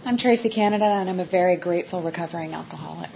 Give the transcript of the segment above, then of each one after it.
I'm Tracy Canada, and I'm a very grateful recovering alcoholic.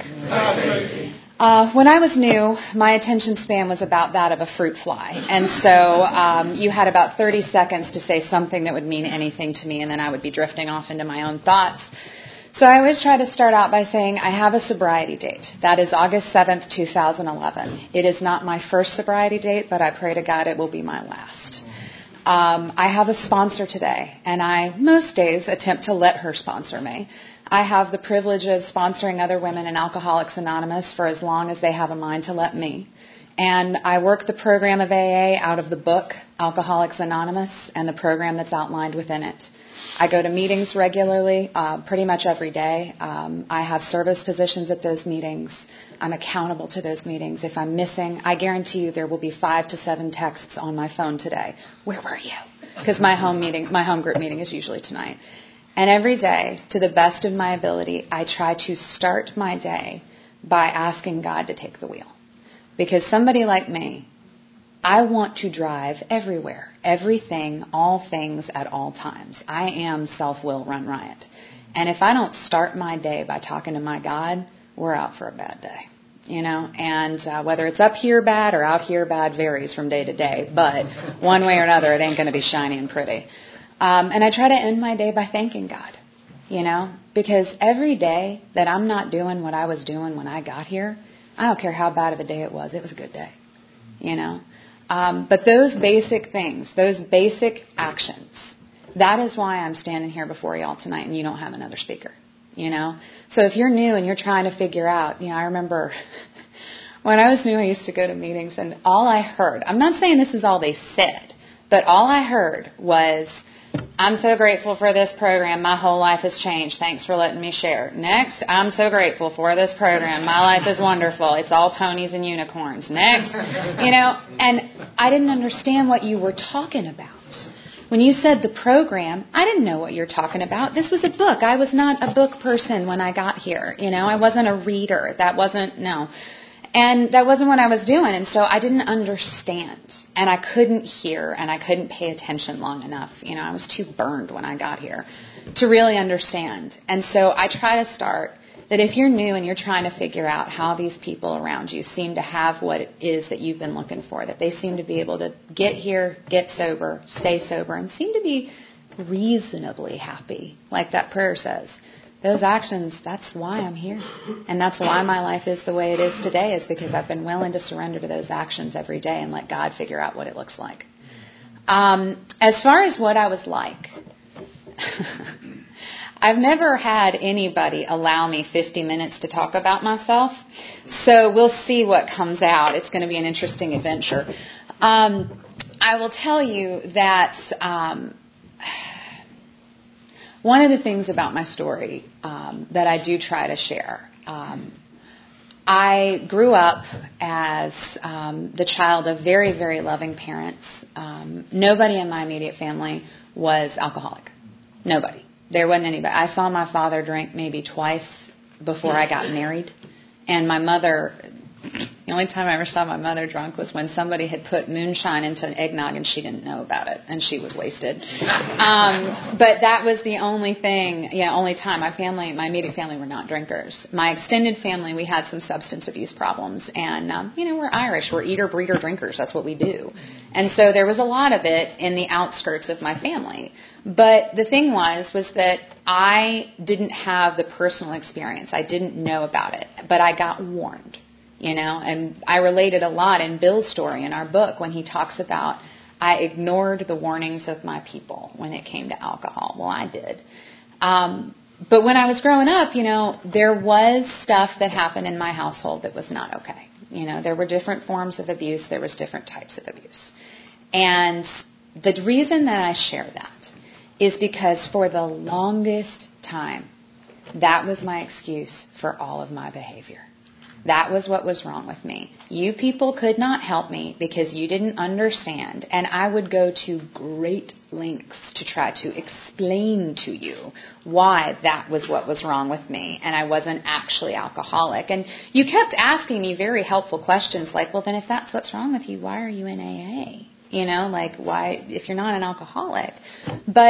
When I was new, my attention span was about that of a fruit fly. And so you had about 30 seconds to say something that would mean anything to me, and then I would be drifting off into my own thoughts. So I always try to start out by saying I have a sobriety date. That is August 7th, 2011. It is not my first sobriety date, but I pray to God it will be my last. I have a sponsor today, and I most days attempt to let her sponsor me. I have the privilege of sponsoring other women in Alcoholics Anonymous for as long as they have a mind to let me. And I work the program of AA out of the book, Alcoholics Anonymous, and the program that's outlined within it. I go to meetings regularly, pretty much every day. I have service positions at those meetings. I'm accountable to those meetings. If I'm missing, I guarantee you there will be 5 to 7 texts on my phone today. Where were you? Because my home group meeting is usually tonight. And every day, to the best of my ability, I try to start my day by asking God to take the wheel. Because somebody like me, I want to drive everywhere, everything, all things at all times. I am self-will run riot. And if I don't start my day by talking to my God, we're out for a bad day. And whether it's up here bad or out here bad varies from day to day. But one way or another, it ain't going to be shiny and pretty. And I try to end my day by thanking God, because every day that I'm not doing what I was doing when I got here, I don't care how bad of a day it was a good day, But those basic things, those basic actions, that is why I'm standing here before y'all tonight and you don't have another speaker, So if you're new and you're trying to figure out, I remember when I was new, I used to go to meetings and all I heard, I'm not saying this is all they said, but all I heard was, I'm so grateful for this program. My whole life has changed. Thanks for letting me share. Next, I'm so grateful for this program. My life is wonderful. It's all ponies and unicorns. Next, and I didn't understand what you were talking about. When you said the program, I didn't know what you're talking about. This was a book. I was not a book person when I got here. I wasn't a reader. And that wasn't what I was doing, and so I didn't understand, and I couldn't hear, and I couldn't pay attention long enough. I was too burned when I got here to really understand. And so I try to start that if you're new and you're trying to figure out how these people around you seem to have what it is that you've been looking for, that they seem to be able to get here, get sober, stay sober, and seem to be reasonably happy, like that prayer says. Those actions, that's why I'm here. And that's why my life is the way it is today, is because I've been willing to surrender to those actions every day and let God figure out what it looks like. As far as what I was like, I've never had anybody allow me 50 minutes to talk about myself. So we'll see what comes out. It's going to be an interesting adventure. I will tell you that one of the things about my story that I do try to share, I grew up as the child of very, very loving parents. Nobody in my immediate family was alcoholic. Nobody. There wasn't anybody. I saw my father drink maybe twice before I got married. And my mother, the only time I ever saw my mother drunk was when somebody had put moonshine into an eggnog and she didn't know about it and she was wasted. But that was the only thing, only time. My immediate family were not drinkers. My extended family, we had some substance abuse problems. And, we're Irish. We're eater, breeder, drinkers. That's what we do. And so there was a lot of it in the outskirts of my family. But the thing was that I didn't have the personal experience. I didn't know about it. But I got warned. And I related a lot in Bill's story in our book when he talks about I ignored the warnings of my people when it came to alcohol. Well, I did. But when I was growing up, there was stuff that happened in my household that was not okay. There were different forms of abuse. There was different types of abuse. And the reason that I share that is because for the longest time, that was my excuse for all of my behavior. That was what was wrong with me. You people could not help me because you didn't understand. And I would go to great lengths to try to explain to you why that was what was wrong with me. And I wasn't actually alcoholic. And you kept asking me very helpful questions like, well, then if that's what's wrong with you, why are you in AA? Why, if you're not an alcoholic? But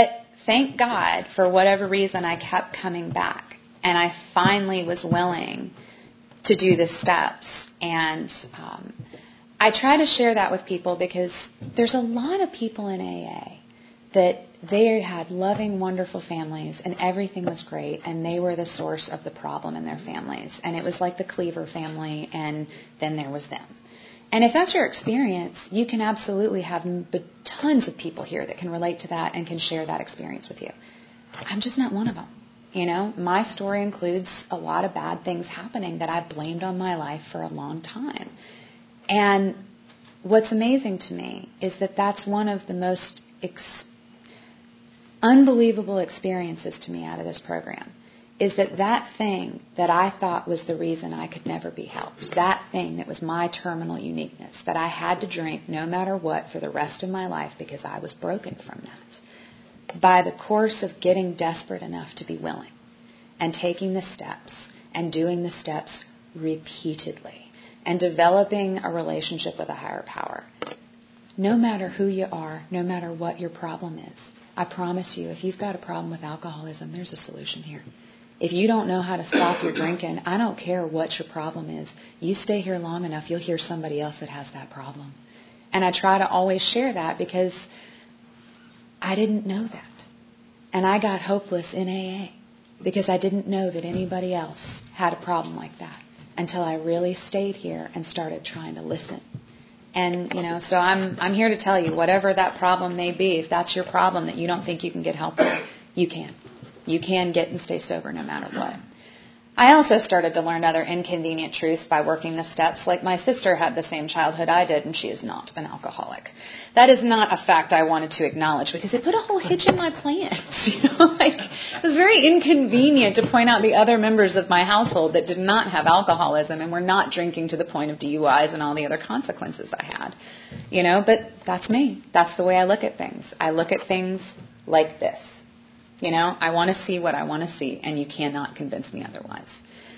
thank God, for whatever reason, I kept coming back. And I finally was willing to do the steps. And I try to share that with people because there's a lot of people in AA that they had loving, wonderful families and everything was great, and they were the source of the problem in their families. And it was like the Cleaver family, and then there was them. And if that's your experience, you can absolutely have tons of people here that can relate to that and can share that experience with you. I'm just not one of them. You know, my story includes a lot of bad things happening that I've blamed on my life for a long time. And what's amazing to me is that that's one of the most unbelievable experiences to me out of this program, is that thing that I thought was the reason I could never be helped, that thing that was my terminal uniqueness, that I had to drink no matter what for the rest of my life because I was broken from that, by the course of getting desperate enough to be willing and taking the steps and doing the steps repeatedly and developing a relationship with a higher power. No matter who you are, no matter what your problem is, I promise you, if you've got a problem with alcoholism, there's a solution here. If you don't know how to stop your drinking, I don't care what your problem is. You stay here long enough, you'll hear somebody else that has that problem. And I try to always share that because I didn't know that. And I got hopeless in AA because I didn't know that anybody else had a problem like that until I really stayed here and started trying to listen. And, you know, so I'm here to tell you, whatever that problem may be, if that's your problem that you don't think you can get help with, you can. You can get and stay sober no matter what. I also started to learn other inconvenient truths by working the steps. Like my sister had the same childhood I did, and she is not an alcoholic. That is not a fact I wanted to acknowledge because it put a whole hitch in my plans. It was very inconvenient to point out the other members of my household that did not have alcoholism and were not drinking to the point of DUIs and all the other consequences I had. But that's me. That's the way I look at things. I look at things like this. I want to see what I want to see, and you cannot convince me otherwise.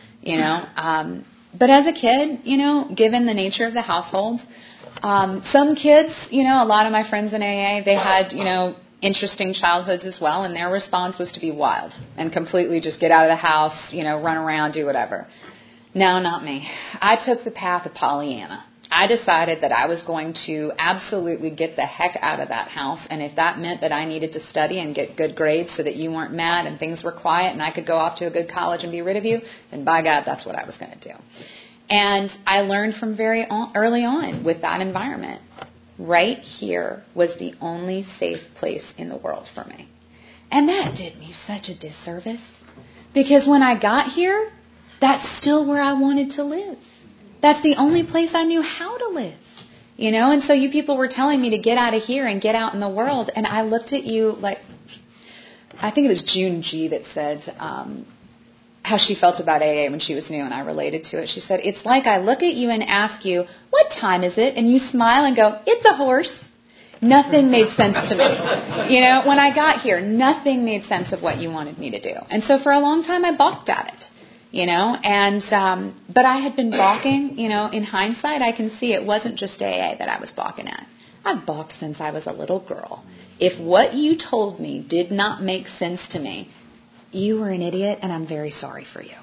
But as a kid, given the nature of the households, some kids, a lot of my friends in AA, they had, interesting childhoods as well, and their response was to be wild and completely just get out of the house, run around, do whatever. No, not me. I took the path of Pollyanna. I decided that I was going to absolutely get the heck out of that house, and if that meant that I needed to study and get good grades so that you weren't mad and things were quiet and I could go off to a good college and be rid of you, then by God, that's what I was going to do. And I learned from very early on with that environment. Right here was the only safe place in the world for me. And that did me such a disservice, because when I got here, that's still where I wanted to live. That's the only place I knew how to live, and so you people were telling me to get out of here and get out in the world, and I looked at you like, I think it was June G that said how she felt about AA when she was new, and I related to it. She said, it's like I look at you and ask you, what time is it? And you smile and go, it's a horse. Nothing made sense to me. When I got here, nothing made sense of what you wanted me to do. And so for a long time, I balked at it. But I had been balking, in hindsight, I can see it wasn't just AA that I was balking at. I've balked since I was a little girl. If what you told me did not make sense to me, you were an idiot and I'm very sorry for you.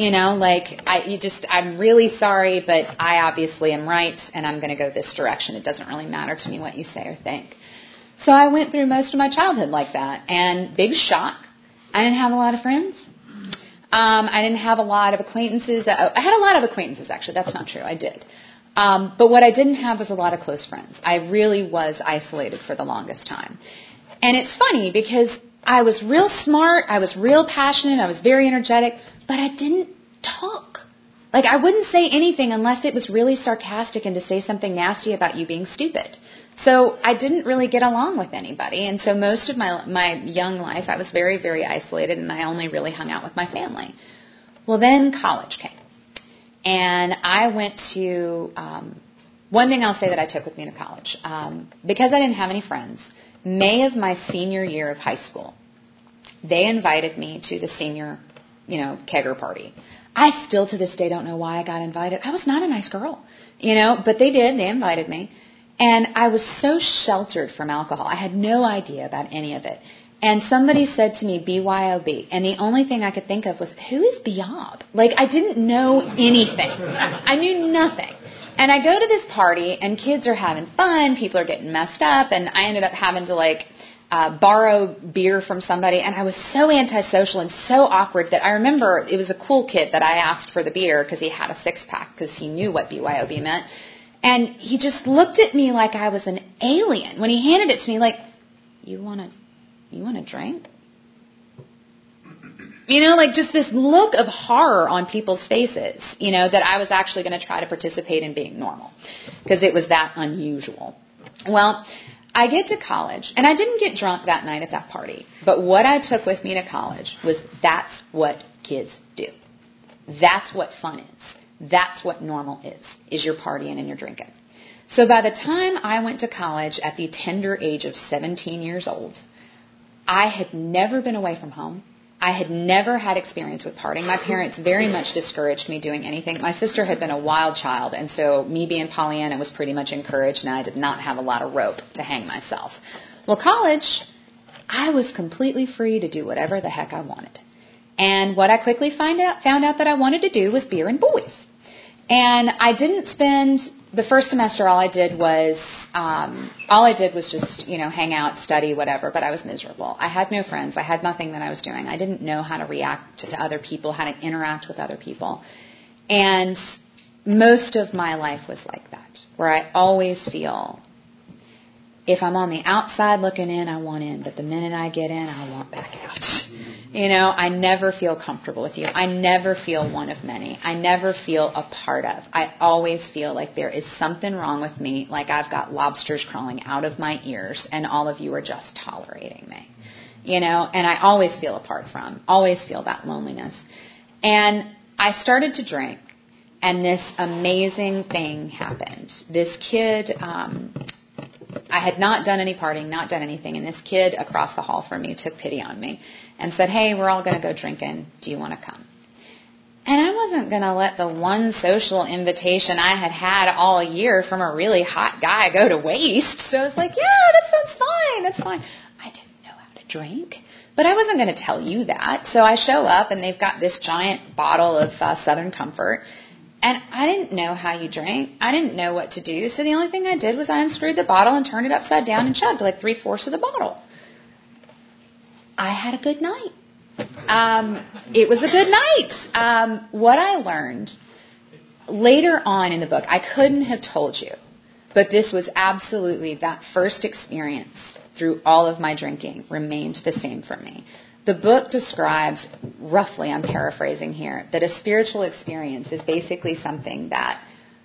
I'm really sorry, but I obviously am right and I'm going to go this direction. It doesn't really matter to me what you say or think. So I went through most of my childhood like that, and big shock. I didn't have a lot of friends. I didn't have a lot of acquaintances. I had a lot of acquaintances, actually. That's not true. I did. But what I didn't have was a lot of close friends. I really was isolated for the longest time. And it's funny because I was real smart. I was real passionate. I was very energetic. But I didn't talk. I wouldn't say anything unless it was really sarcastic and to say something nasty about you being stupid. So I didn't really get along with anybody, and so most of my young life I was very, very isolated, and I only really hung out with my family. Well, then college came, and I went to, one thing I'll say that I took with me to college, because I didn't have any friends, May of my senior year of high school, they invited me to the senior, kegger party. I still to this day don't know why I got invited. I was not a nice girl, but they did, they invited me. And I was so sheltered from alcohol. I had no idea about any of it. And somebody said to me, BYOB. And the only thing I could think of was, who is Biob? Like, I didn't know anything. I knew nothing. And I go to this party, and kids are having fun. People are getting messed up. And I ended up having to, borrow beer from somebody. And I was so antisocial and so awkward that I remember it was a cool kid that I asked for the beer because he had a six-pack because he knew what BYOB meant. And he just looked at me like I was an alien when he handed it to me, like, you want a drink? Like just this look of horror on people's faces, that I was actually going to try to participate in being normal because it was that unusual. Well, I get to college, and I didn't get drunk that night at that party, but what I took with me to college was that's what kids do. That's what fun is. That's what normal is your partying and your drinking. So by the time I went to college at the tender age of 17 years old, I had never been away from home. I had never had experience with partying. My parents very much discouraged me doing anything. My sister had been a wild child, and so me being Pollyanna was pretty much encouraged, and I did not have a lot of rope to hang myself. Well, college, I was completely free to do whatever the heck I wanted. And what I quickly found out that I wanted to do was beer and boys. And I didn't spend the first semester. All I did was just, hang out, study, whatever, but I was miserable. I had no friends. I had nothing that I was doing. I didn't know how to react to other people, how to interact with other people. And most of my life was like that, where I always feel if I'm on the outside looking in, I want in, but the minute I get in, I want back out. I never feel comfortable with you. I never feel one of many. I never feel a part of. I always feel like there is something wrong with me, like I've got lobsters crawling out of my ears, and all of you are just tolerating me. And I always feel apart from, always feel that loneliness. And I started to drink, and this amazing thing happened. This kid, I had not done any partying, not done anything, and this kid across the hall from me took pity on me and said, hey, we're all going to go drinking. Do you want to come? And I wasn't going to let the one social invitation I had had all year from a really hot guy go to waste. So I was like, yeah, that sounds fine. That's fine. I didn't know how to drink, but I wasn't going to tell you that. So I show up, and they've got this giant bottle of Southern Comfort. And I didn't know how you drank. I didn't know what to do. So the only thing I did was I unscrewed the bottle and turned it upside down and chugged like 3/4 of the bottle. I had a good night. It was a good night. What I learned later on in the book, I couldn't have told you, but this was absolutely that first experience through all of my drinking remained the same for me. The book describes, roughly, I'm paraphrasing here, that a spiritual experience is basically something that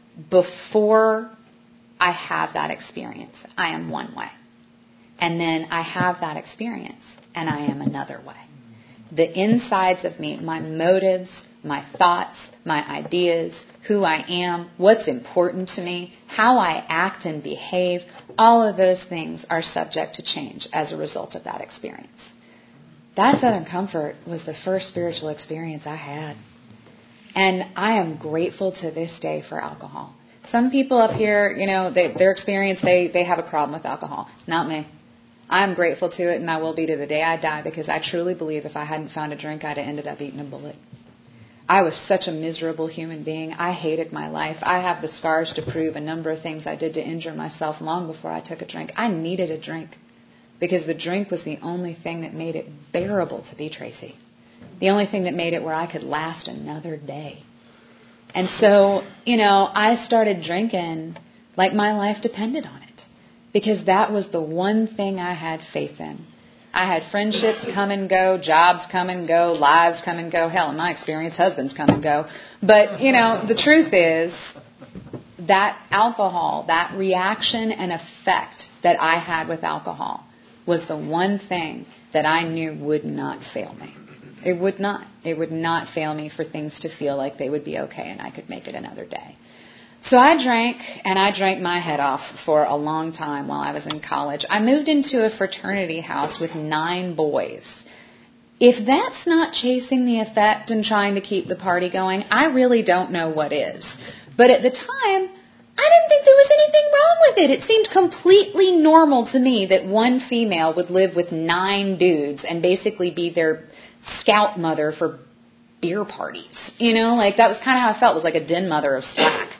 before I have that experience, I am one way. And then I have that experience, and I am another way. The insides of me, my motives, my thoughts, my ideas, who I am, what's important to me, how I act and behave, all of those things are subject to change as a result of that experience. That Southern Comfort was the first spiritual experience I had. And I am grateful to this day for alcohol. Some people up here, their experience, they have a problem with alcohol. Not me. I'm grateful to it, and I will be to the day I die, because I truly believe if I hadn't found a drink, I'd have ended up eating a bullet. I was such a miserable human being. I hated my life. I have the scars to prove a number of things I did to injure myself long before I took a drink. I needed a drink, because the drink was the only thing that made it bearable to be Tracy. The only thing that made it where I could last another day. And so, I started drinking like my life depended on it, because that was the one thing I had faith in. I had friendships come and go, jobs come and go, lives come and go. Hell, in my experience, husbands come and go. But, the truth is that alcohol, that reaction and effect that I had with alcohol was the one thing that I knew would not fail me. It would not. It would not fail me for things to feel like they would be okay and I could make it another day. So I drank, and I drank my head off for a long time while I was in college. I moved into a fraternity house with 9 boys. If that's not chasing the effect and trying to keep the party going, I really don't know what is. But at the time, I didn't think there was anything wrong with it. It seemed completely normal to me that one female would live with 9 dudes and basically be their scout mother for beer parties. Like that was kind of how I felt. It was like a den mother of slack.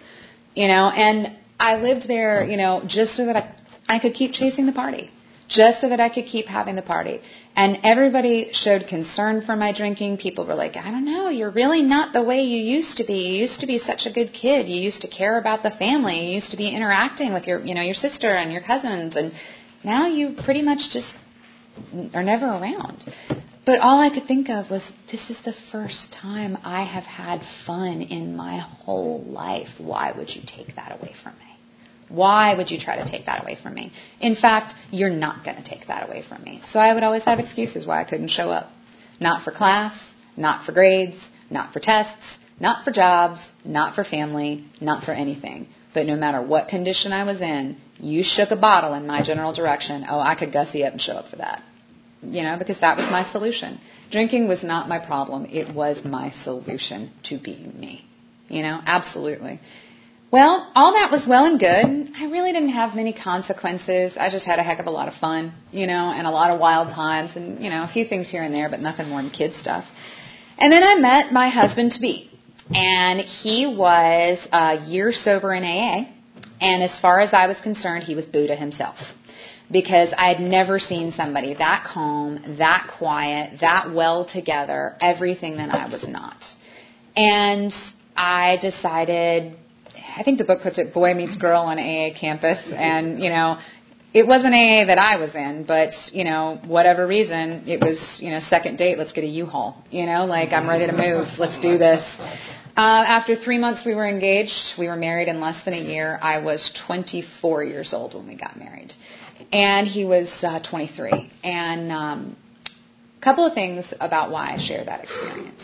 And I lived there, just so that I could keep chasing the party. Just so that I could keep having the party. And everybody showed concern for my drinking. People were like, I don't know, you're really not the way you used to be. You used to be such a good kid. You used to care about the family. You used to be interacting with your sister and your cousins. And now you pretty much just are never around. But all I could think of was, this is the first time I have had fun in my whole life. Why would you take that away from me? Why would you try to take that away from me? In fact, you're not going to take that away from me. So I would always have excuses why I couldn't show up. Not for class, not for grades, not for tests, not for jobs, not for family, not for anything. But no matter what condition I was in, you shook a bottle in my general direction, I could gussy up and show up for that. Because that was my solution. Drinking was not my problem. It was my solution to being me. Absolutely. Well, all that was well and good. I really didn't have many consequences. I just had a heck of a lot of fun, and a lot of wild times and, a few things here and there, but nothing more than kid stuff. And then I met my husband-to-be, and he was a year sober in AA, and as far as I was concerned, he was Buddha himself. Because I had never seen somebody that calm, that quiet, that well together, everything that I was not. And I decided, I think the book puts it, boy meets girl on AA campus. And, it wasn't AA that I was in, but, whatever reason, it was, second date, let's get a U-Haul. Like I'm ready to move, let's do this. After 3 months we were engaged. We were married in less than a year. I was 24 years old when we got married. And he was 23. And a couple of things about why I share that experience.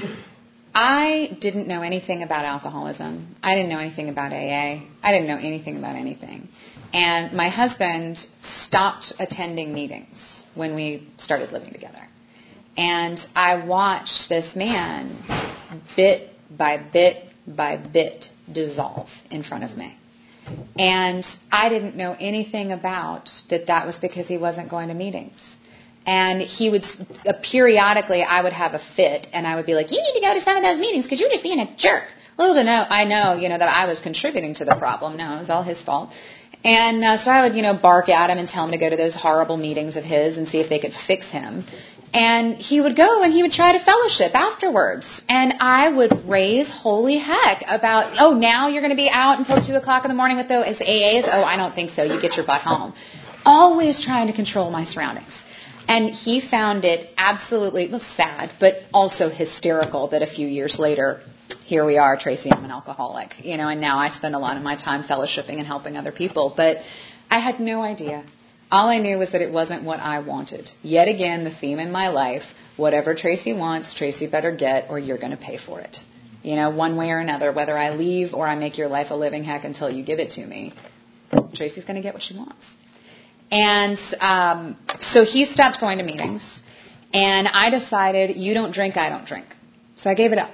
I didn't know anything about alcoholism. I didn't know anything about AA. I didn't know anything about anything. And my husband stopped attending meetings when we started living together. And I watched this man bit by bit by bit dissolve in front of me. And I didn't know anything about that was because he wasn't going to meetings. And he would, periodically, I would have a fit, and I would be like, you need to go to some of those meetings because you're just being a jerk. Little to know, I know, that I was contributing to the problem. No, it was all his fault. And so I would, bark at him and tell him to go to those horrible meetings of his and see if they could fix him. And he would go and he would try to fellowship afterwards. And I would raise holy heck about, now you're going to be out until 2 o'clock in the morning with those AAs? Oh, I don't think so. You get your butt home. Always trying to control my surroundings. And he found it absolutely sad, but also hysterical that a few years later, here we are, Tracy, I'm an alcoholic, and now I spend a lot of my time fellowshipping and helping other people. But I had no idea. All I knew was that it wasn't what I wanted. Yet again, the theme in my life, whatever Tracy wants, Tracy better get, or you're going to pay for it. One way or another, whether I leave or I make your life a living heck until you give it to me, Tracy's going to get what she wants. And so he stopped going to meetings, and I decided, you don't drink, I don't drink. So I gave it up.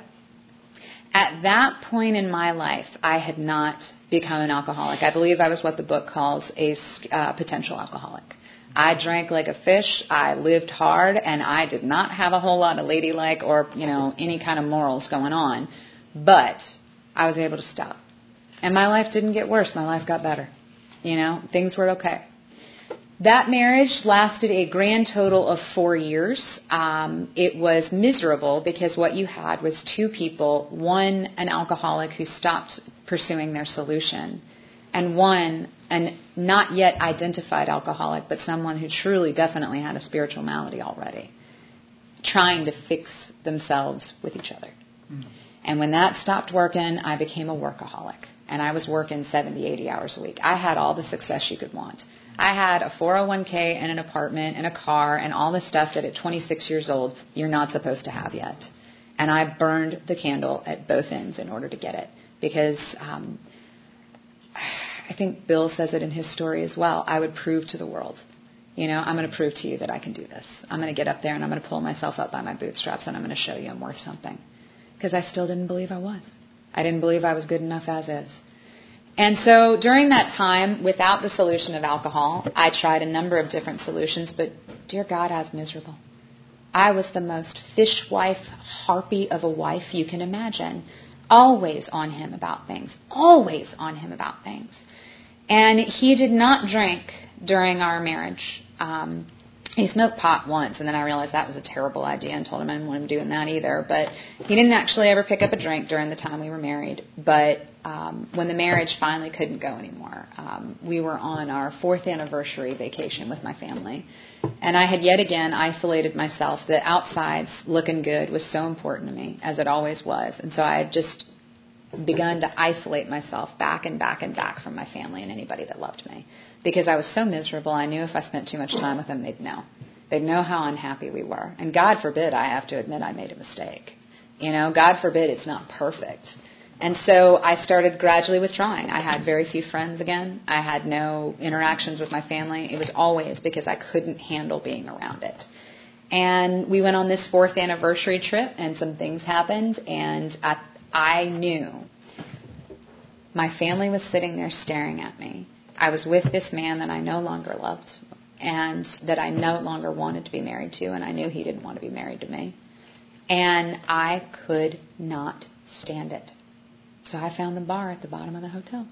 At that point in my life, I had not become an alcoholic. I believe I was what the book calls a potential alcoholic. I drank like a fish, I lived hard, and I did not have a whole lot of ladylike or, any kind of morals going on. But I was able to stop. And my life didn't get worse, my life got better. Things were okay. That marriage lasted a grand total of 4 years. It was miserable because what you had was 2 people, one an alcoholic who stopped pursuing their solution, and one an not yet identified alcoholic, but someone who truly, definitely had a spiritual malady already, trying to fix themselves with each other. Mm. And when that stopped working, I became a workaholic. And I was working 70, 80 hours a week. I had all the success you could want. I had a 401k and an apartment and a car and all the stuff that at 26 years old you're not supposed to have yet. And I burned the candle at both ends in order to get it. Because I think Bill says it in his story as well. I would prove to the world, I'm going to prove to you that I can do this. I'm going to get up there and I'm going to pull myself up by my bootstraps and I'm going to show you I'm worth something. Because I still didn't believe I was. I didn't believe I was good enough as is. And so during that time, without the solution of alcohol, I tried a number of different solutions, but dear God, I was miserable. I was the most fishwife, harpy of a wife you can imagine. Always on him about things. Always on him about things. And he did not drink during our marriage. He smoked pot once, and then I realized that was a terrible idea and told him I didn't want him doing that either. But he didn't actually ever pick up a drink during the time we were married. But when the marriage finally couldn't go anymore, we were on our 4th anniversary vacation with my family. And I had yet again isolated myself. The outsides looking good was so important to me, as it always was. And so I had just begun to isolate myself back and back and back from my family and anybody that loved me. Because I was so miserable, I knew if I spent too much time with them, they'd know. They'd know how unhappy we were. And God forbid I have to admit I made a mistake. God forbid it's not perfect. And so I started gradually withdrawing. I had very few friends again. I had no interactions with my family. It was always because I couldn't handle being around it. And we went on this 4th anniversary trip, and some things happened, and I knew my family was sitting there staring at me. I was with this man that I no longer loved and that I no longer wanted to be married to, and I knew he didn't want to be married to me. And I could not stand it. So I found the bar at the bottom of the hotel.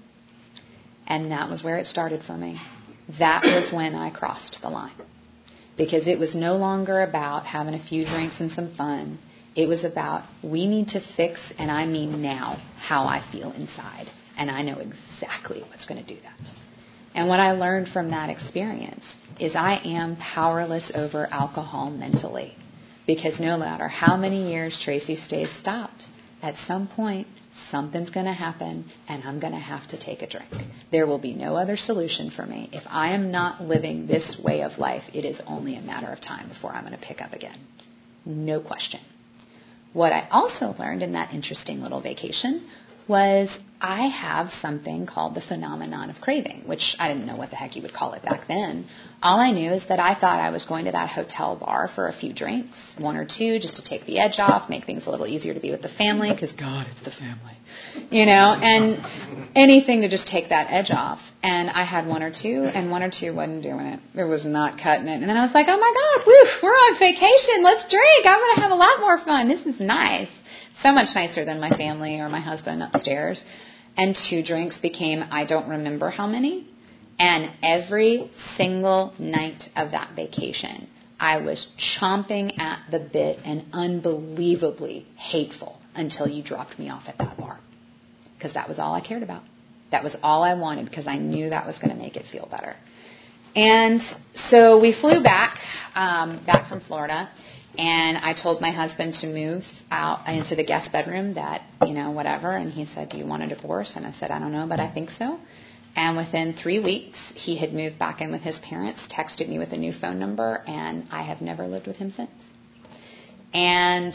And that was where it started for me. That was when I crossed the line. Because it was no longer about having a few drinks and some fun. It was about, we need to fix, and I mean now, how I feel inside. And I know exactly what's going to do that. And what I learned from that experience is I am powerless over alcohol mentally. Because no matter how many years Tracy stays stopped, at some point, something's going to happen, and I'm going to have to take a drink. There will be no other solution for me. If I am not living this way of life, it is only a matter of time before I'm going to pick up again. No question. What I also learned in that interesting little vacation was I have something called the phenomenon of craving, which I didn't know what the heck you would call it back then. All I knew is that I thought I was going to that hotel bar for a few drinks, 1 or 2, just to take the edge off, make things a little easier to be with the family, because God, it's the family, and anything to just take that edge off. And I had 1 or 2, and 1 or 2 wasn't doing it. It was not cutting it. And then I was like, oh my God, woo, we're on vacation. Let's drink. I'm going to have a lot more fun. This is nice. So much nicer than my family or my husband upstairs. And 2 drinks became, I don't remember how many. And every single night of that vacation, I was chomping at the bit and unbelievably hateful until you dropped me off at that bar. Because that was all I cared about. That was all I wanted, because I knew that was going to make it feel better. And so we flew back from Florida. And I told my husband to move out into the guest bedroom that, whatever. And he said, do you want a divorce? And I said, I don't know, but I think so. And within 3 weeks, he had moved back in with his parents, texted me with a new phone number, and I have never lived with him since. And,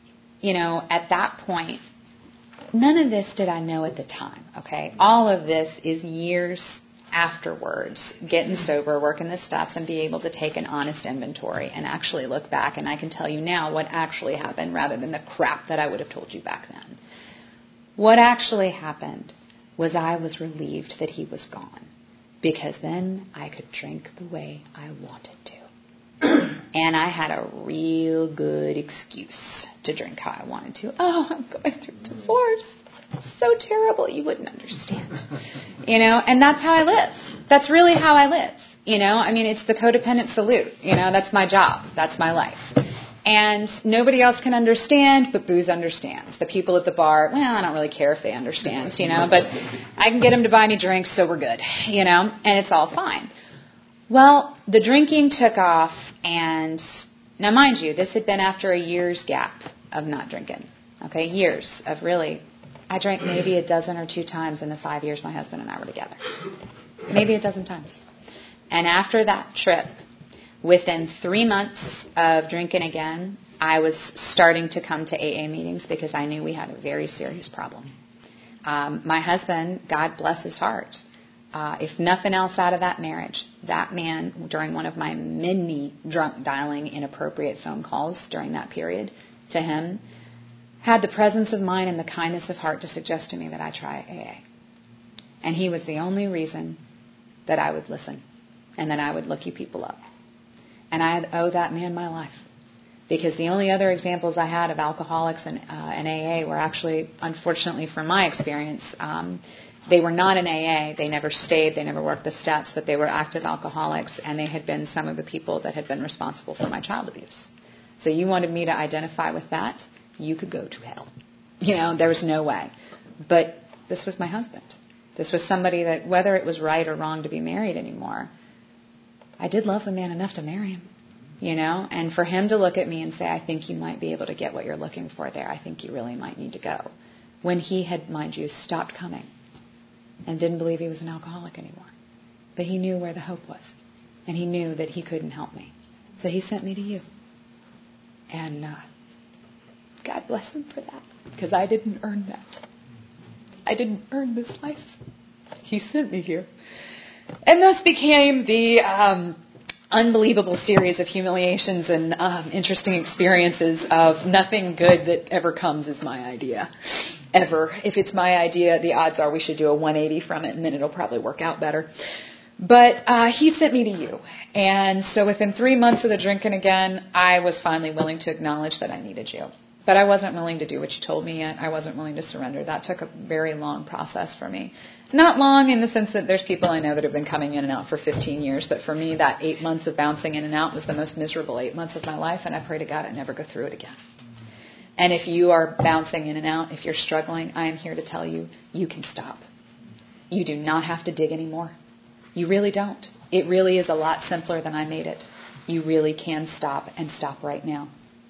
at that point, none of this did I know at the time, okay? All of this is years afterwards, getting sober, working the steps, and be able to take an honest inventory and actually look back. And I can tell you now what actually happened rather than the crap that I would have told you back then. What actually happened was I was relieved that he was gone, because then I could drink the way I wanted to. And I had a real good excuse to drink how I wanted to. Oh, I'm going through a divorce. So terrible, you wouldn't understand. And that's how I live. That's really how I live. It's the codependent salute. That's my job. That's my life. And nobody else can understand, but booze understands. The people at the bar, well, I don't really care if they understand, but I can get them to buy me drinks, so we're good, and it's all fine. Well, the drinking took off, and now mind you, this had been after a year's gap of not drinking. Okay, years of really... I drank maybe a dozen or 2 times in the 5 years my husband and I were together. Maybe a dozen times. And after that trip, within 3 months of drinking again, I was starting to come to AA meetings because I knew we had a very serious problem. My husband, God bless his heart, if nothing else out of that marriage, that man, during one of my many drunk dialing inappropriate phone calls during that period to him, had the presence of mind and the kindness of heart to suggest to me that I try AA. And he was the only reason that I would listen and that I would look you people up. And I owe that man my life. Because the only other examples I had of alcoholics and AA were actually, unfortunately from my experience, they were not in AA. They never stayed. They never worked the steps, but they were active alcoholics, and they had been some of the people that had been responsible for my child abuse. So you wanted me to identify with that, you could go to hell. There was no way. But this was my husband. This was somebody that, whether it was right or wrong to be married anymore, I did love the man enough to marry him. And for him to look at me and say, I think you might be able to get what you're looking for there. I think you really might need to go. When he had, mind you, stopped coming and didn't believe he was an alcoholic anymore. But he knew where the hope was. And he knew that he couldn't help me. So he sent me to you. And God bless him for that. Because I didn't earn that. I didn't earn this life. He sent me here. And thus became the unbelievable series of humiliations and interesting experiences of nothing good that ever comes is my idea. Ever. If it's my idea, the odds are we should do a 180 from it, and then it'll probably work out better. But he sent me to you. And so within 3 months of the drinking again, I was finally willing to acknowledge that I needed you. But I wasn't willing to do what you told me yet. I wasn't willing to surrender. That took a very long process for me. Not long in the sense that there's people I know that have been coming in and out for 15 years, but for me, that 8 months of bouncing in and out was the most miserable 8 months of my life, and I pray to God I never go through it again. And if you are bouncing in and out, if you're struggling, I am here to tell you, you can stop. You do not have to dig anymore. You really don't. It really is a lot simpler than I made it. You really can stop and stop right now,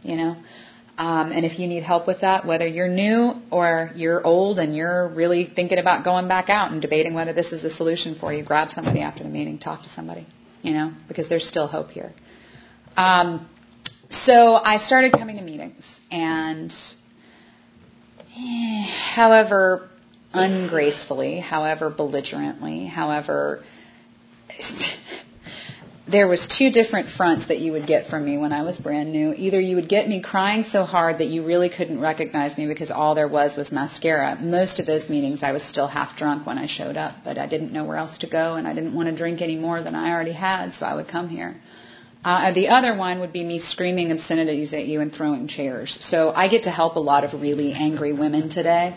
And if you need help with that, whether you're new or you're old and you're really thinking about going back out and debating whether this is the solution for you, grab somebody after the meeting, talk to somebody, because there's still hope here. So I started coming to meetings, and however ungracefully, however belligerently, however... There was 2 different fronts that you would get from me when I was brand new. Either you would get me crying so hard that you really couldn't recognize me because all there was mascara. Most of those meetings I was still half drunk when I showed up, but I didn't know where else to go, and I didn't want to drink any more than I already had, so I would come here. The other one would be me screaming obscenities at you and throwing chairs. So I get to help a lot of really angry women today.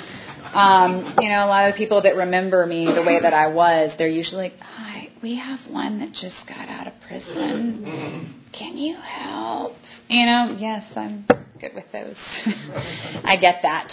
A lot of the people that remember me the way that I was, they're usually like, hi, we have one that just got out of prison. Can you help? Yes, I'm good with those. I get that.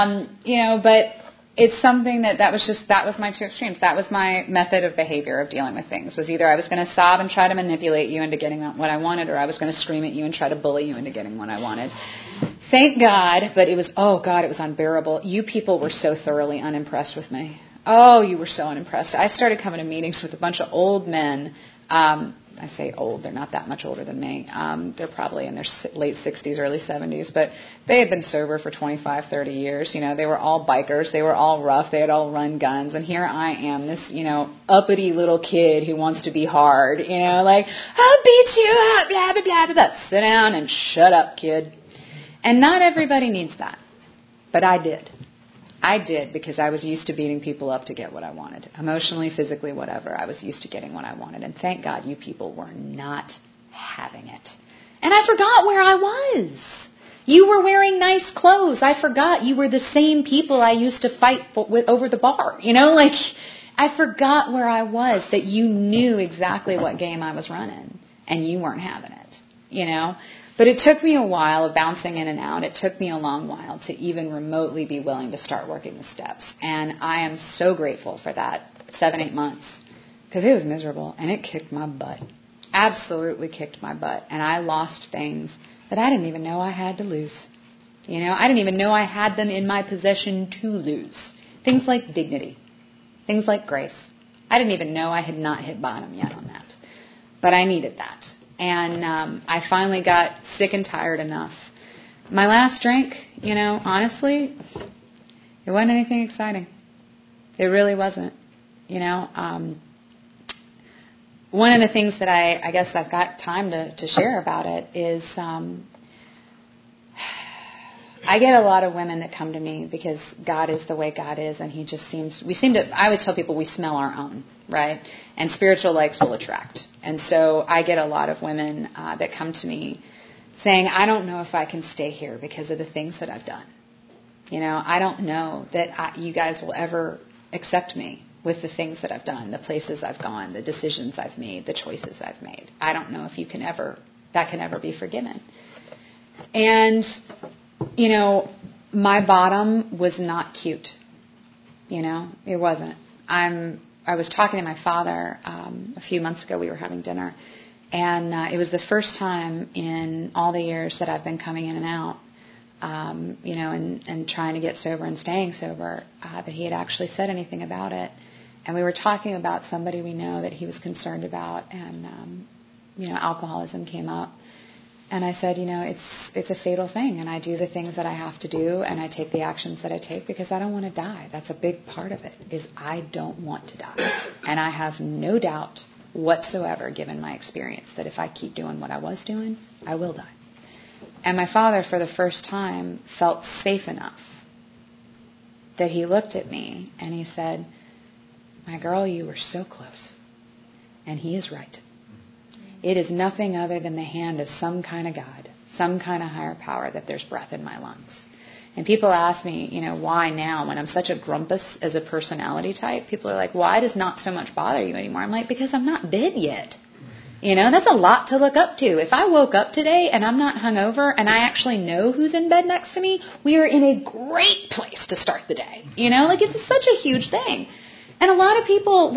But it's something that was my 2 extremes. That was my method of behavior of dealing with things. Was either I was going to sob and try to manipulate you into getting what I wanted, or I was going to scream at you and try to bully you into getting what I wanted. Thank God, but it was unbearable. You people were so thoroughly unimpressed with me. Oh, you were so unimpressed. I started coming to meetings with a bunch of old men. I say old, they're not that much older than me. They're probably in their late 60s, early 70s, but they had been sober for 25, 30 years. They were all bikers. They were all rough. They had all run guns. And here I am, this, uppity little kid who wants to be hard, like, I'll beat you up, blah, blah, blah, blah, blah. Sit down and shut up, kid. And not everybody needs that, but I did. I did because I was used to beating people up to get what I wanted. Emotionally, physically, whatever. I was used to getting what I wanted. And thank God you people were not having it. And I forgot where I was. You were wearing nice clothes. I forgot you were the same people I used to fight over the bar. I forgot where I was, that you knew exactly what game I was running. And you weren't having it, But it took me a while of bouncing in and out. It took me a long while to even remotely be willing to start working the steps. And I am so grateful for that 7-8 months, because it was miserable and it kicked my butt. Absolutely kicked my butt. And I lost things that I didn't even know I had to lose. I didn't even know I had them in my possession to lose. Things like dignity. Things like grace. I didn't even know I had not hit bottom yet on that. But I needed that. And I finally got sick and tired enough. My last drink, honestly, it wasn't anything exciting. It really wasn't. One of the things that I guess I've got time to share about it is I get a lot of women that come to me because God is the way God is, and I always tell people we smell our own, right? And spiritual likes will attract. And so I get a lot of women that come to me saying, I don't know if I can stay here because of the things that I've done. I don't know that you guys will ever accept me with the things that I've done, the places I've gone, the decisions I've made, the choices I've made. I don't know if that can ever be forgiven. And, my bottom was not cute. It wasn't. I was talking to my father a few months ago. We were having dinner. And it was the first time in all the years that I've been coming in and out, and trying to get sober and staying sober, that he had actually said anything about it. And we were talking about somebody we know that he was concerned about, and, alcoholism came up. And I said, it's a fatal thing, and I do the things that I have to do, and I take the actions that I take because I don't want to die. That's a big part of it, is I don't want to die. And I have no doubt whatsoever, given my experience, that if I keep doing what I was doing, I will die. And my father, for the first time, felt safe enough that he looked at me and he said, my girl, you were so close. And he is right. It is nothing other than the hand of some kind of God, some kind of higher power, that there's breath in my lungs. And people ask me, why now when I'm such a grumpus as a personality type? People are like, why does not so much bother you anymore? I'm like, because I'm not dead yet. That's a lot to look up to. If I woke up today and I'm not hungover and I actually know who's in bed next to me, we are in a great place to start the day. It's such a huge thing. And a lot of people,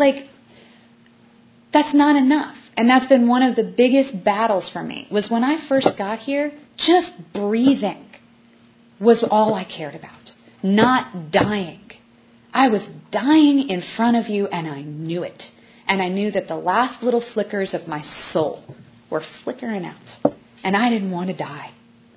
that's not enough. And that's been one of the biggest battles for me, was when I first got here, just breathing was all I cared about, not dying. I was dying in front of you, and I knew it. And I knew that the last little flickers of my soul were flickering out, and I didn't want to die.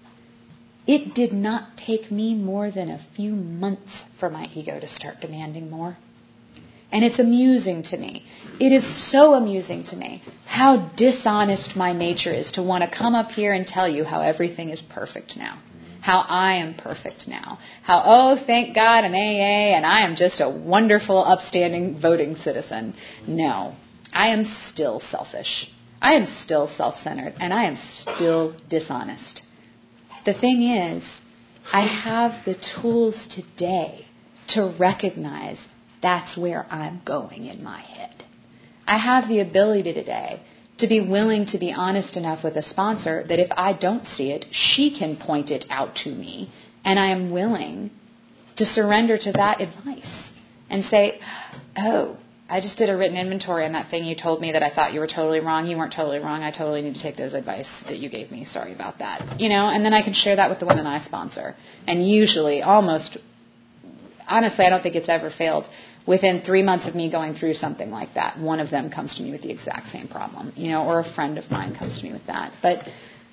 It did not take me more than a few months for my ego to start demanding more. And it's amusing to me. It is so amusing to me how dishonest my nature is to want to come up here and tell you how everything is perfect now. How I am perfect now. How, thank God, an AA, and I am just a wonderful, upstanding voting citizen. No, I am still selfish. I am still self-centered, and I am still dishonest. The thing is, I have the tools today to recognize that's where I'm going in my head. I have the ability today to be willing to be honest enough with a sponsor that if I don't see it, she can point it out to me, and I am willing to surrender to that advice and say, I just did a written inventory on that thing you told me that I thought you were totally wrong. You weren't totally wrong. I totally need to take those advice that you gave me. Sorry about that. And then I can share that with the women I sponsor. And usually, honestly, I don't think it's ever failed. Within 3 months of me going through something like that, one of them comes to me with the exact same problem, or a friend of mine comes to me with that. But,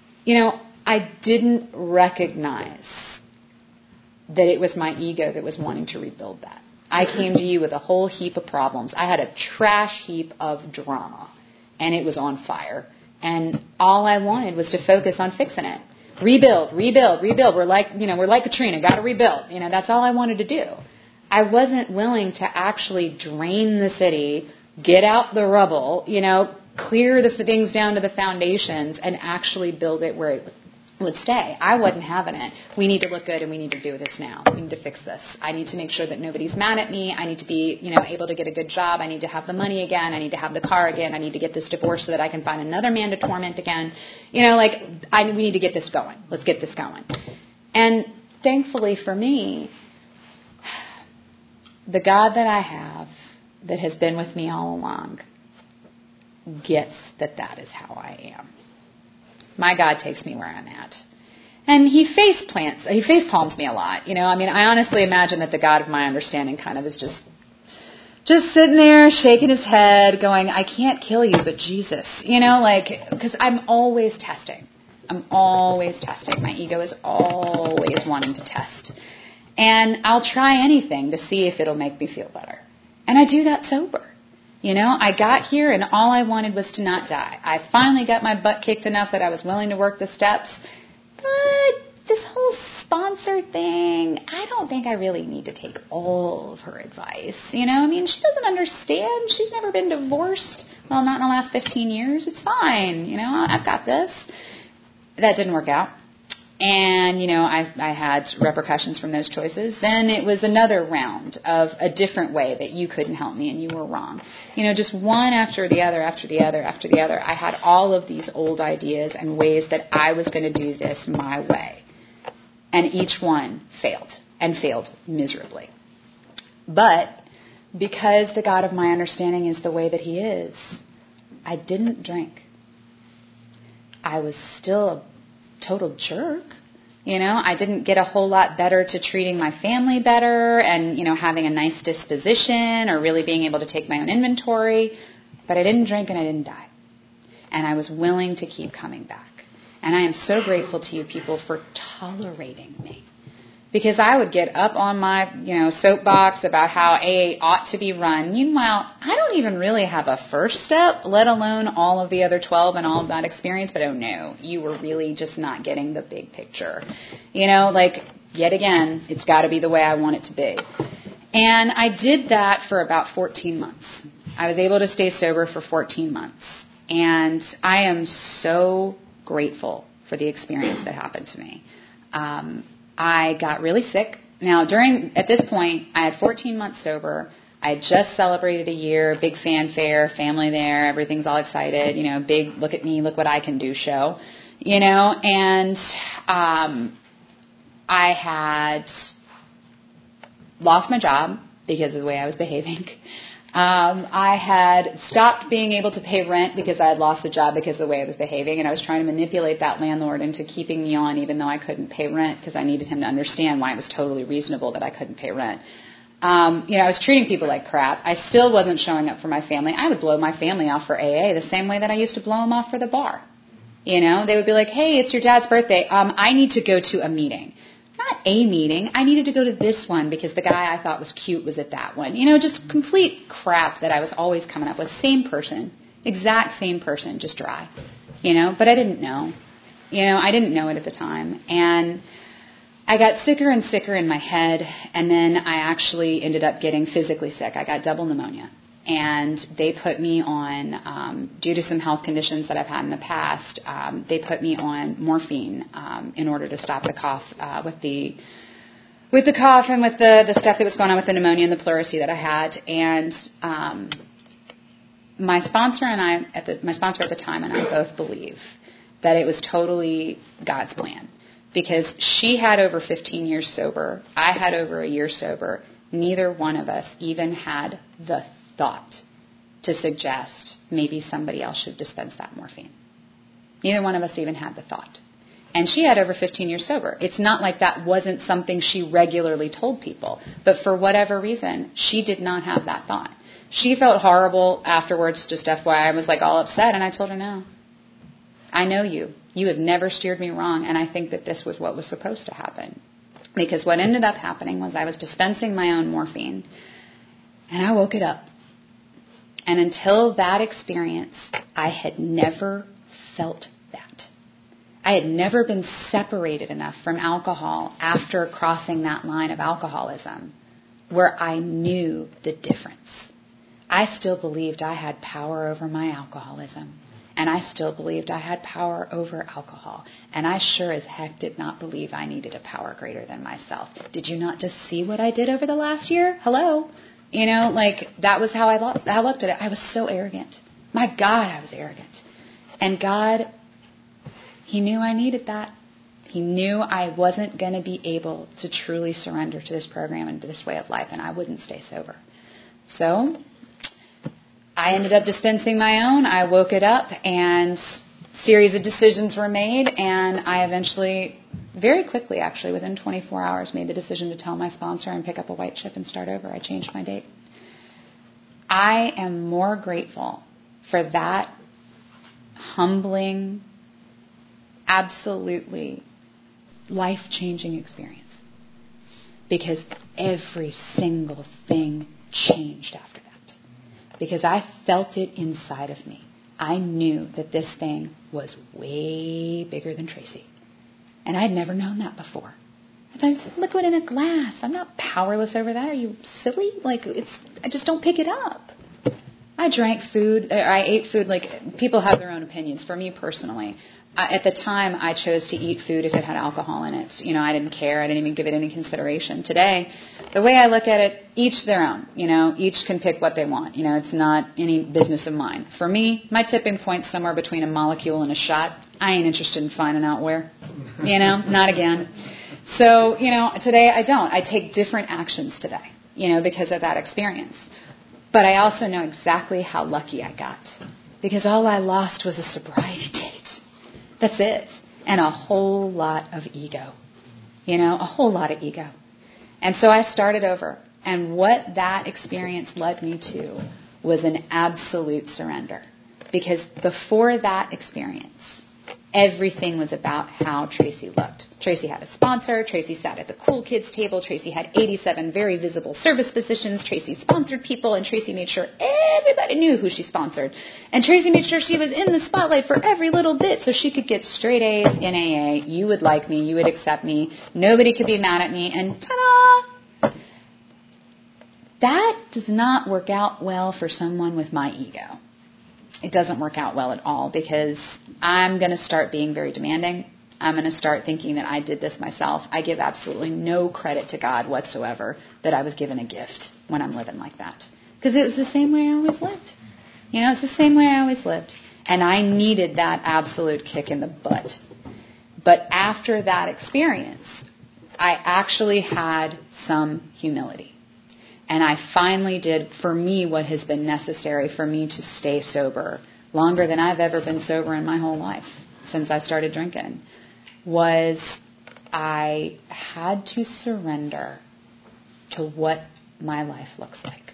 I didn't recognize that it was my ego that was wanting to rebuild that. I came to you with a whole heap of problems. I had a trash heap of drama, and it was on fire. And all I wanted was to focus on fixing it. Rebuild. We're like Katrina, got to rebuild. That's all I wanted to do. I wasn't willing to actually drain the city, get out the rubble, clear the things down to the foundations, and actually build it where it would stay. I wasn't having it. We need to look good, and we need to do this now. We need to fix this. I need to make sure that nobody's mad at me. I need to be, able to get a good job. I need to have the money again. I need to have the car again. I need to get this divorce so that I can find another man to torment again. We need to get this going. Let's get this going. And thankfully for me, the God that I have, that has been with me all along, gets that is how I am. My God takes me where I'm at. And he face palms me a lot. I honestly imagine that the God of my understanding kind of is just sitting there shaking his head going, I can't kill you, but Jesus. Because I'm always testing. My ego is always wanting to test. And I'll try anything to see if it'll make me feel better. And I do that sober. I got here and all I wanted was to not die. I finally got my butt kicked enough that I was willing to work the steps. But this whole sponsor thing, I don't think I really need to take all of her advice. You know, I mean, she doesn't understand. She's never been divorced. Well, not in the last 15 years. It's fine. You know, I've got this. That didn't work out. And, you know, I had repercussions from those choices. Then it was another round of a different way that you couldn't help me and you were wrong. You know, just one after the other, after the other, after the other. I had all of these old ideas and ways that I was going to do this my way. And each one failed, and failed miserably. But because the God of my understanding is the way that He is, I didn't drink. I was still a total jerk. You know, I didn't get a whole lot better to treating my family better and, you know, having a nice disposition or really being able to take my own inventory. But I didn't drink and I didn't die. And I was willing to keep coming back. And I am so grateful to you people for tolerating me. Because I would get up on my, you know, soapbox about how AA ought to be run. Meanwhile, I don't even really have a first step, let alone all of the other 12 and all of that experience. But oh no, you were really just not getting the big picture. You know, like, yet again, it's got to be the way I want it to be. And I did that for about 14 months. I was able to stay sober for 14 months. And I am so grateful for the experience that happened to me. I got really sick. Now, at this point, I had 14 months sober. I had just celebrated a year, big fanfare, family there, everything's all excited, you know, big look at me, look what I can do show, you know, and I had lost my job because of the way I was behaving. I had stopped being able to pay rent because I had lost the job because of the way I was behaving, and I was trying to manipulate that landlord into keeping me on even though I couldn't pay rent because I needed him to understand why it was totally reasonable that I couldn't pay rent. You know, I was treating people like crap. I still wasn't showing up for my family. I would blow my family off for AA the same way that I used to blow them off for the bar. You know, they would be like, hey, it's your dad's birthday. I need to go to a meeting. Not a meeting. I needed to go to this one because the guy I thought was cute was at that one. You know, just complete crap that I was always coming up with. Same person. Exact same person, just dry. You know, but I didn't know. You know, I didn't know it at the time. And I got sicker and sicker in my head, and then I actually ended up getting physically sick. I got double pneumonia. And they put me on, due to some health conditions that I've had in the past, they put me on morphine in order to stop the cough with the cough and with the stuff that was going on with the pneumonia and the pleurisy that I had. And my sponsor at the time and I both believe that it was totally God's plan, because she had over 15 years sober. I had over a year sober. Neither one of us even had the thought to suggest maybe somebody else should dispense that morphine. Neither one of us even had the thought. And she had over 15 years sober. It's not like that wasn't something she regularly told people. But for whatever reason, she did not have that thought. She felt horrible afterwards, just FYI. I was like all upset, and I told her, no. I know you. You have never steered me wrong, and I think that this was what was supposed to happen. Because what ended up happening was I was dispensing my own morphine, and I woke it up. And until that experience, I had never felt that. I had never been separated enough from alcohol after crossing that line of alcoholism where I knew the difference. I still believed I had power over my alcoholism. And I still believed I had power over alcohol. And I sure as heck did not believe I needed a power greater than myself. Did you not just see what I did over the last year? Hello? You know, like, that was how I looked at it. I was so arrogant. My God, I was arrogant. And God, He knew I needed that. He knew I wasn't going to be able to truly surrender to this program and to this way of life, and I wouldn't stay sober. So I ended up dispensing my own. I woke it up, and a series of decisions were made, and I eventually, very quickly actually, within 24 hours, made the decision to tell my sponsor and pick up a white chip and start over. I changed my date. I am more grateful for that humbling, absolutely life-changing experience, because every single thing changed after that. Because I felt it inside of me. I knew that this thing was way bigger than Tracy. And I had never known that before. If it's liquid in a glass, I'm not powerless over that. Are you silly? I just don't pick it up. I drank food, or I ate food, people have their own opinions. For me personally, at the time I chose to eat food if it had alcohol in it. I didn't care. I didn't even give it any consideration. Today, the way I look at it, each their own. Each can pick what they want. It's not any business of mine. For me, my tipping point's somewhere between a molecule and a shot. I ain't interested in finding out where. Not again. So, today I don't. I take different actions today, because of that experience. But I also know exactly how lucky I got, because all I lost was a sobriety date. That's it. And a whole lot of ego. A whole lot of ego. And so I started over. And what that experience led me to was an absolute surrender. Because before that experience, everything was about how Tracy looked. Tracy had a sponsor. Tracy sat at the cool kids table. Tracy had 87 very visible service positions. Tracy sponsored people, and Tracy made sure everybody knew who she sponsored. And Tracy made sure she was in the spotlight for every little bit so she could get straight A's in AA. You would like me. You would accept me. Nobody could be mad at me. And ta-da! That does not work out well for someone with my ego. It doesn't work out well at all, because I'm going to start being very demanding. I'm going to start thinking that I did this myself. I give absolutely no credit to God whatsoever that I was given a gift when I'm living like that. Because it was the same way I always lived. It's the same way I always lived. And I needed that absolute kick in the butt. But after that experience, I actually had some humility. And I finally did, for me, what has been necessary for me to stay sober longer than I've ever been sober in my whole life since I started drinking, was I had to surrender to what my life looks like.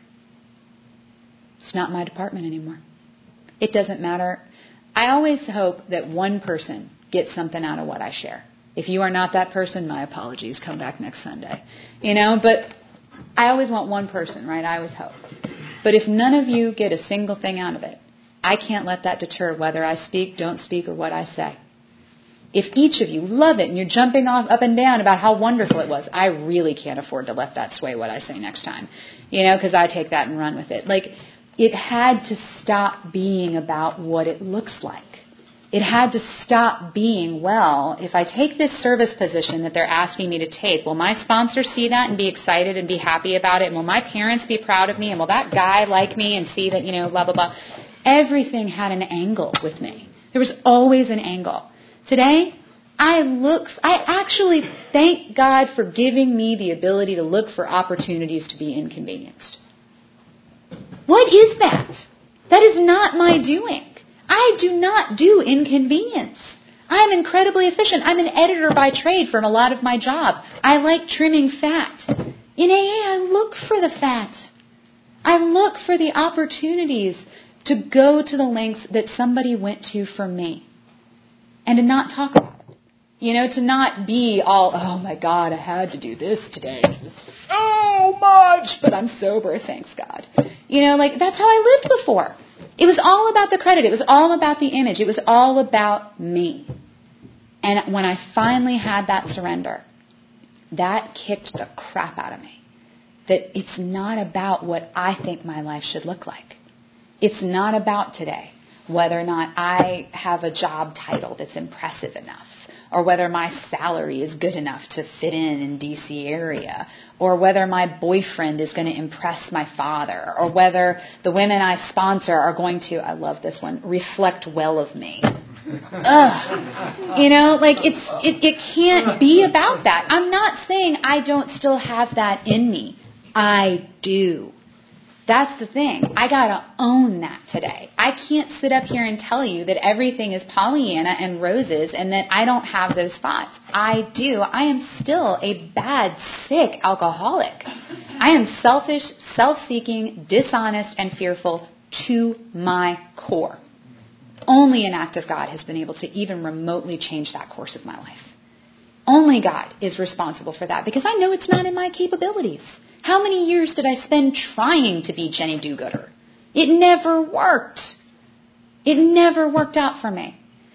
It's not my department anymore. It doesn't matter. I always hope that one person gets something out of what I share. If you are not that person, my apologies. Come back next Sunday. But I always want one person, right? I always hope. But if none of you get a single thing out of it, I can't let that deter whether I speak, don't speak, or what I say. If each of you love it and you're jumping up and down about how wonderful it was, I really can't afford to let that sway what I say next time. Because I take that and run with it. It had to stop being about what it looks like. It had to stop being, well, if I take this service position that they're asking me to take, will my sponsor see that and be excited and be happy about it? And will my parents be proud of me? And will that guy like me and see that, blah, blah, blah. Everything had an angle with me. There was always an angle. Today, I actually thank God for giving me the ability to look for opportunities to be inconvenienced. What is that? That is not my doing. I do not do inconvenience. I am incredibly efficient. I'm an editor by trade from a lot of my job. I like trimming fat. In AA, I look for the fat. I look for the opportunities to go to the lengths that somebody went to for me. And to not talk about it. To not be all, oh my God, I had to do this today. It was so much, but I'm sober, thanks God. That's how I lived before. It was all about the credit. It was all about the image. It was all about me. And when I finally had that surrender, that kicked the crap out of me. That it's not about what I think my life should look like. It's not about today whether or not I have a job title that's impressive enough, or whether my salary is good enough to fit in DC area, or whether my boyfriend is going to impress my father, or whether the women I sponsor are going to, I love this one, reflect well of me. Ugh. It can't be about that. I'm not saying I don't still have that in me. I do. That's the thing. I got to own that today. I can't sit up here and tell you that everything is Pollyanna and roses and that I don't have those thoughts. I do. I am still a bad, sick alcoholic. I am selfish, self-seeking, dishonest, and fearful to my core. Only an act of God has been able to even remotely change that course of my life. Only God is responsible for that, because I know it's not in my capabilities. How many years did I spend trying to be Jenny Do-Gooder? It never worked. It never worked out for me.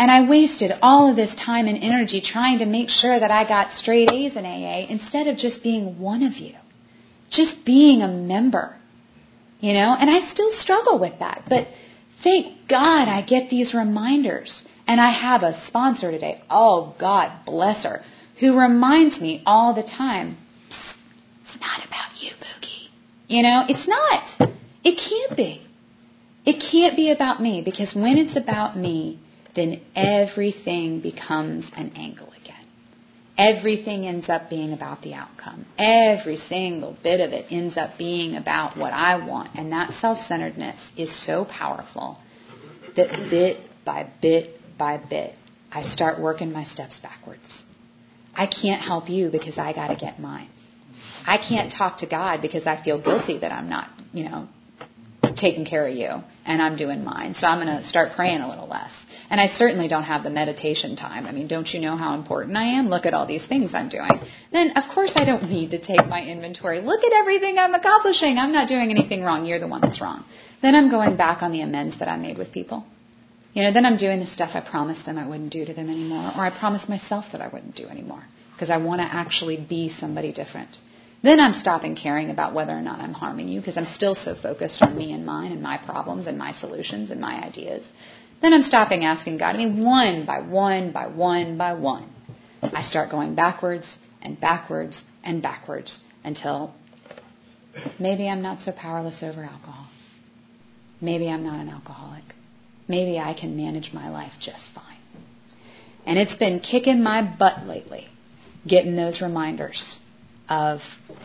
And I wasted all of this time and energy trying to make sure that I got straight A's in AA instead of just being one of you. Just being a member. And I still struggle with that. But thank God I get these reminders. And I have a sponsor today, oh God bless her, who reminds me all the time, it's not about you, Boogie. It's not. It can't be. It can't be about me, because when it's about me, then everything becomes an angle again. Everything ends up being about the outcome. Every single bit of it ends up being about what I want. And that self-centeredness is so powerful that bit by bit by bit, I start working my steps backwards. I can't help you because I got to get mine. I can't talk to God because I feel guilty that I'm not, taking care of you and I'm doing mine. So I'm going to start praying a little less. And I certainly don't have the meditation time. I mean, don't you know how important I am? Look at all these things I'm doing. Then, of course, I don't need to take my inventory. Look at everything I'm accomplishing. I'm not doing anything wrong. You're the one that's wrong. Then I'm going back on the amends that I made with people. Then I'm doing the stuff I promised them I wouldn't do to them anymore, or I promised myself that I wouldn't do anymore, because I want to actually be somebody different. Then I'm stopping caring about whether or not I'm harming you, because I'm still so focused on me and mine and my problems and my solutions and my ideas. Then I'm stopping asking God. One by one by one by one, I start going backwards and backwards and backwards until maybe I'm not so powerless over alcohol. Maybe I'm not an alcoholic. Maybe I can manage my life just fine. And it's been kicking my butt lately, getting those reminders of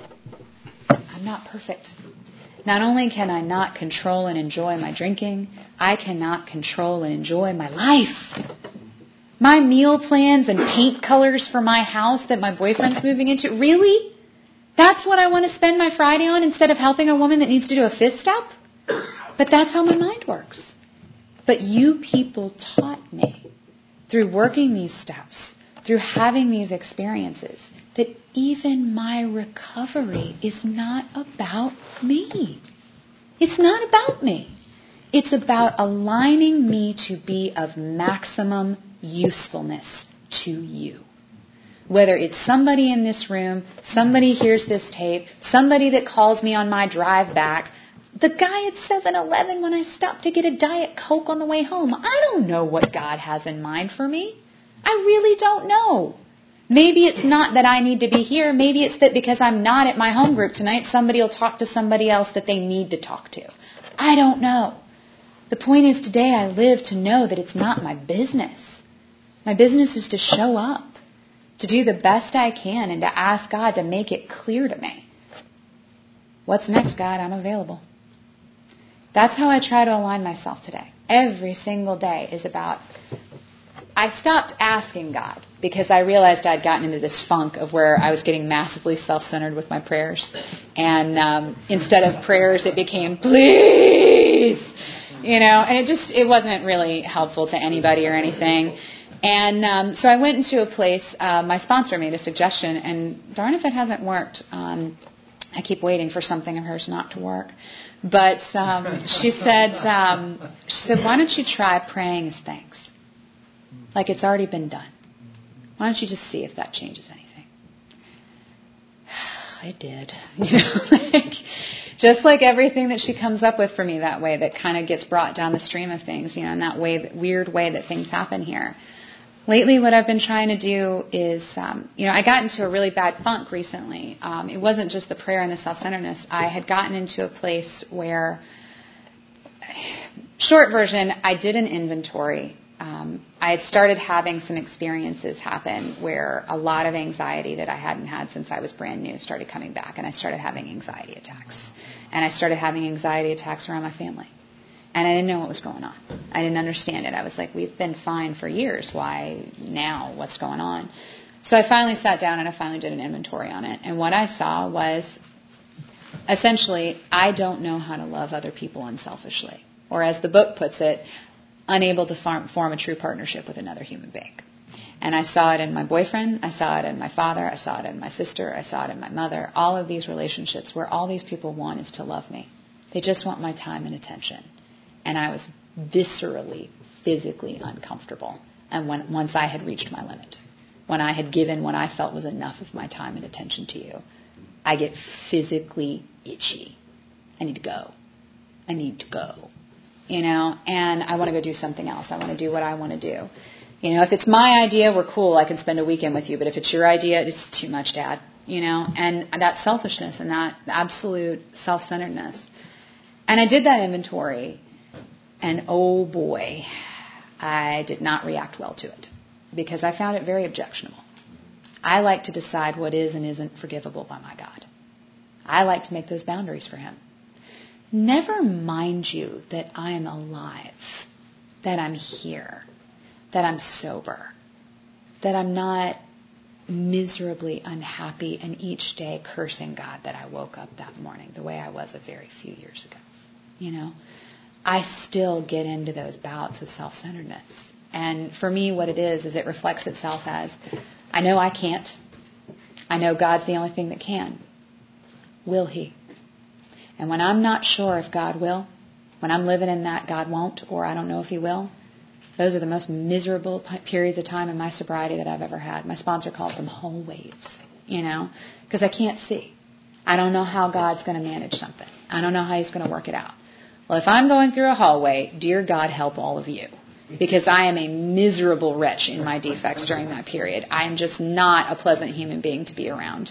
I'm not perfect. Not only can I not control and enjoy my drinking, I cannot control and enjoy my life. My meal plans and paint colors for my house that my boyfriend's moving into, really? That's what I want to spend my Friday on instead of helping a woman that needs to do a fifth step? But that's how my mind works. But you people taught me through working these steps, through having these experiences, that even my recovery is not about me. It's not about me. It's about aligning me to be of maximum usefulness to you. Whether it's somebody in this room, somebody hears this tape, somebody that calls me on my drive back, the guy at 7-Eleven when I stopped to get a Diet Coke on the way home. I don't know what God has in mind for me. I really don't know. Maybe it's not that I need to be here. Maybe it's that because I'm not at my home group tonight, somebody will talk to somebody else that they need to talk to. I don't know. The point is today I live to know that it's not my business. My business is to show up, to do the best I can, and to ask God to make it clear to me. What's next, God? I'm available. That's how I try to align myself today. Every single day is about... I stopped asking God because I realized I'd gotten into this funk of where I was getting massively self-centered with my prayers. And instead of prayers, it became, please! And it wasn't really helpful to anybody or anything. And so I went into a place, my sponsor made a suggestion, and darn if it hasn't worked. I keep waiting for something of hers not to work. But she said, why don't you try praying as thanks? Like it's already been done. Why don't you just see if that changes anything? It did. Just like everything that she comes up with for me that way, that kind of gets brought down the stream of things, in that way, that weird way that things happen here. Lately, what I've been trying to do is, I got into a really bad funk recently. It wasn't just the prayer and the self-centeredness. I had gotten into a place where, short version, I did an inventory. I had started having some experiences happen where a lot of anxiety that I hadn't had since I was brand new started coming back, and I started having anxiety attacks. And I started having anxiety attacks around my family. And I didn't know what was going on. I didn't understand it. I was like, we've been fine for years. Why now? What's going on? So I finally sat down and I finally did an inventory on it. And what I saw was, essentially, I don't know how to love other people unselfishly. Or as the book puts it, unable to form a true partnership with another human being. And I saw it in my boyfriend, I saw it in my father, I saw it in my sister, I saw it in my mother, all of these relationships where all these people want is to love me. They just want my time and attention. And I was viscerally, physically uncomfortable and once I had reached my limit, when I had given what I felt was enough of my time and attention to you, I get physically itchy. I need to go. I need to go. And I want to go do something else. I want to do what I want to do. If it's my idea, we're cool. I can spend a weekend with you. But if it's your idea, it's too much, Dad. And that selfishness and that absolute self-centeredness. And I did that inventory, and oh boy, I did not react well to it because I found it very objectionable. I like to decide what is and isn't forgivable by my God. I like to make those boundaries for him. Never mind you that I am alive, that I'm here, that I'm sober, that I'm not miserably unhappy and each day cursing God that I woke up that morning the way I was a very few years ago. I still get into those bouts of self-centeredness. And for me, what it is it reflects itself as, I know I can't. I know God's the only thing that can. Will he? And when I'm not sure if God will, when I'm living in that God won't, or I don't know if he will, those are the most miserable periods of time in my sobriety that I've ever had. My sponsor called them hallways, because I can't see. I don't know how God's going to manage something. I don't know how he's going to work it out. Well, if I'm going through a hallway, dear God, help all of you, because I am a miserable wretch in my defects during that period. I'm just not a pleasant human being to be around.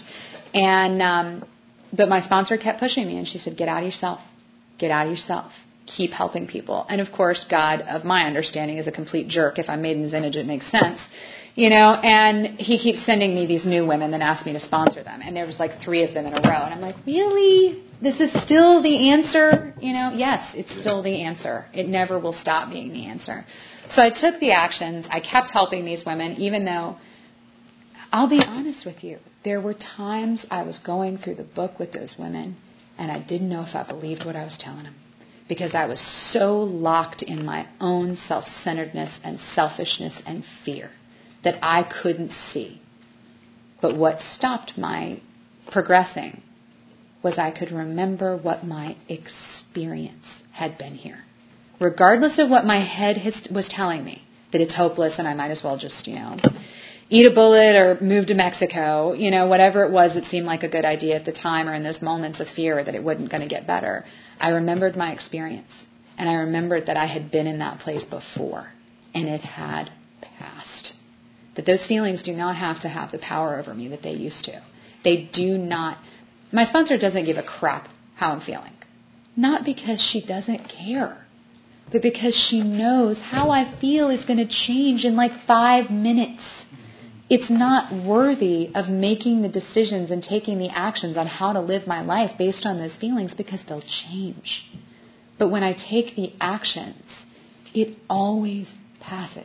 But my sponsor kept pushing me, and she said, get out of yourself. Get out of yourself. Keep helping people. And of course, God, of my understanding, is a complete jerk. If I'm made in his image, it makes sense. And he keeps sending me these new women that ask me to sponsor them. And there was like 3 of them in a row. And I'm like, really? This is still the answer? Yes, it's still the answer. It never will stop being the answer. So I took the actions. I kept helping these women, even though, I'll be honest with you, there were times I was going through the book with those women, and I didn't know if I believed what I was telling them, because I was so locked in my own self-centeredness and selfishness and fear that I couldn't see. But what stopped my progressing was I could remember what my experience had been here. Regardless of what my head was telling me, that it's hopeless and I might as well just, eat a bullet or move to Mexico, whatever it was that seemed like a good idea at the time or in those moments of fear that it wasn't going to get better. I remembered my experience, and I remembered that I had been in that place before, and it had passed. That those feelings do not have to have the power over me that they used to. They do not. My sponsor doesn't give a crap how I'm feeling. Not because she doesn't care, but because she knows how I feel is going to change in like 5 minutes. It's not worthy of making the decisions and taking the actions on how to live my life based on those feelings, because they'll change. But when I take the actions, it always passes.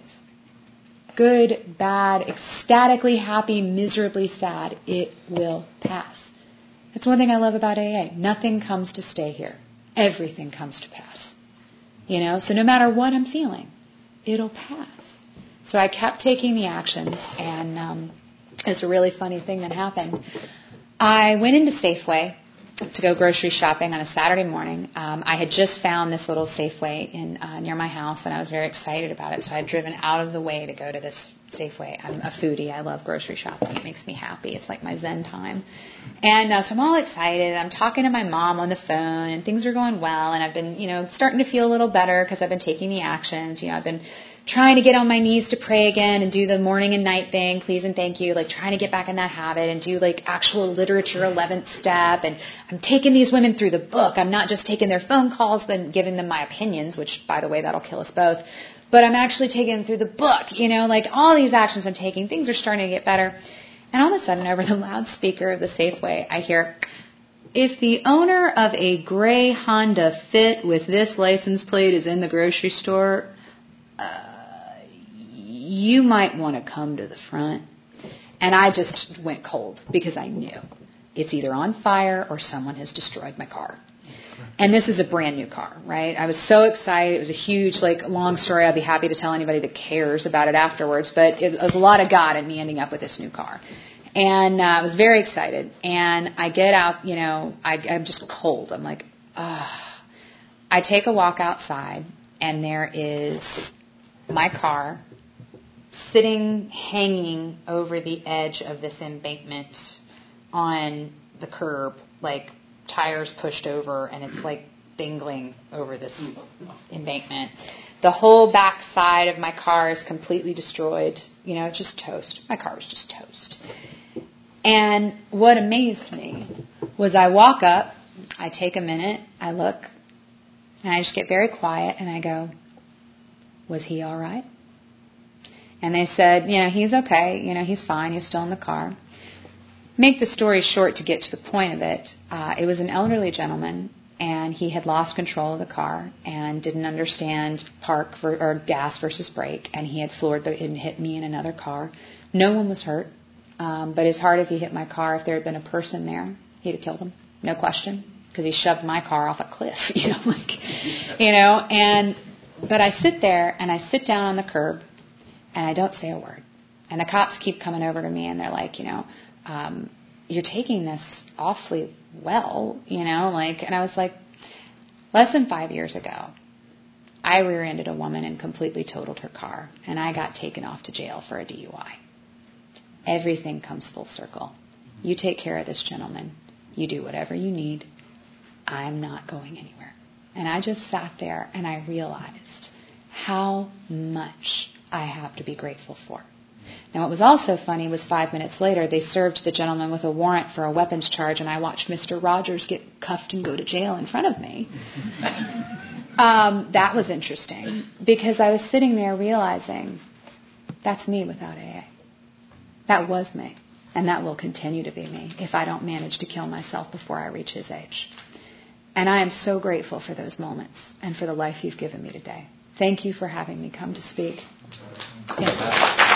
Good, bad, ecstatically happy, miserably sad, it will pass. That's one thing I love about AA. Nothing comes to stay here. Everything comes to pass. So no matter what I'm feeling, it'll pass. So I kept taking the actions, and it's a really funny thing that happened. I went into Safeway to go grocery shopping on a Saturday morning. I had just found this little Safeway near my house, and I was very excited about it. So I had driven out of the way to go to this Safeway. I'm a foodie. I love grocery shopping. It makes me happy. It's like my zen time. And so I'm all excited. I'm talking to my mom on the phone, and things are going well. And I've been, starting to feel a little better because I've been taking the actions. I've been trying to get on my knees to pray again and do the morning and night thing, please and thank you, like trying to get back in that habit and do like actual literature 11th step. And I'm taking these women through the book. I'm not just taking their phone calls and giving them my opinions, which, by the way, that'll kill us both. But I'm actually taking them through the book, like all these actions I'm taking. Things are starting to get better. And all of a sudden, over the loudspeaker of the Safeway, I hear, if the owner of a gray Honda Fit with this license plate is in the grocery store, you might want to come to the front. And I just went cold because I knew it's either on fire or someone has destroyed my car. And this is a brand new car, right? I was so excited. It was a huge, long story. I'll be happy to tell anybody that cares about it afterwards. But it was a lot of God in me ending up with this new car. And I was very excited. And I get out, I'm just cold. I'm like, ugh. I take a walk outside, and there is my car sitting, hanging over the edge of this embankment on the curb, like tires pushed over, and it's like dangling over this embankment. The whole back side of my car is completely destroyed, just toast. My car was just toast. And what amazed me was I walk up, I take a minute, I look, and I just get very quiet, and I go, was he all right? And they said, he's okay, he's fine, he's still in the car. Make the story short to get to the point of it, it was an elderly gentleman, and he had lost control of the car and didn't understand or gas versus brake, and he had floored and hit me in another car. No one was hurt, but as hard as he hit my car, if there had been a person there, he'd have killed him, no question, because he shoved my car off a cliff, But I sit there, and I sit down on the curb, and I don't say a word. And the cops keep coming over to me, and they're like, you're taking this awfully well, and I was like, less than 5 years ago, I rear-ended a woman and completely totaled her car, and I got taken off to jail for a DUI. Everything comes full circle. You take care of this gentleman. You do whatever you need. I'm not going anywhere. And I just sat there, and I realized how much I have to be grateful for. Now, what was also funny was 5 minutes later, they served the gentleman with a warrant for a weapons charge, and I watched Mr. Rogers get cuffed and go to jail in front of me. That was interesting, because I was sitting there realizing that's me without AA. That was me, and that will continue to be me if I don't manage to kill myself before I reach his age. And I am so grateful for those moments and for the life you've given me today. Thank you for having me come to speak. Thanks.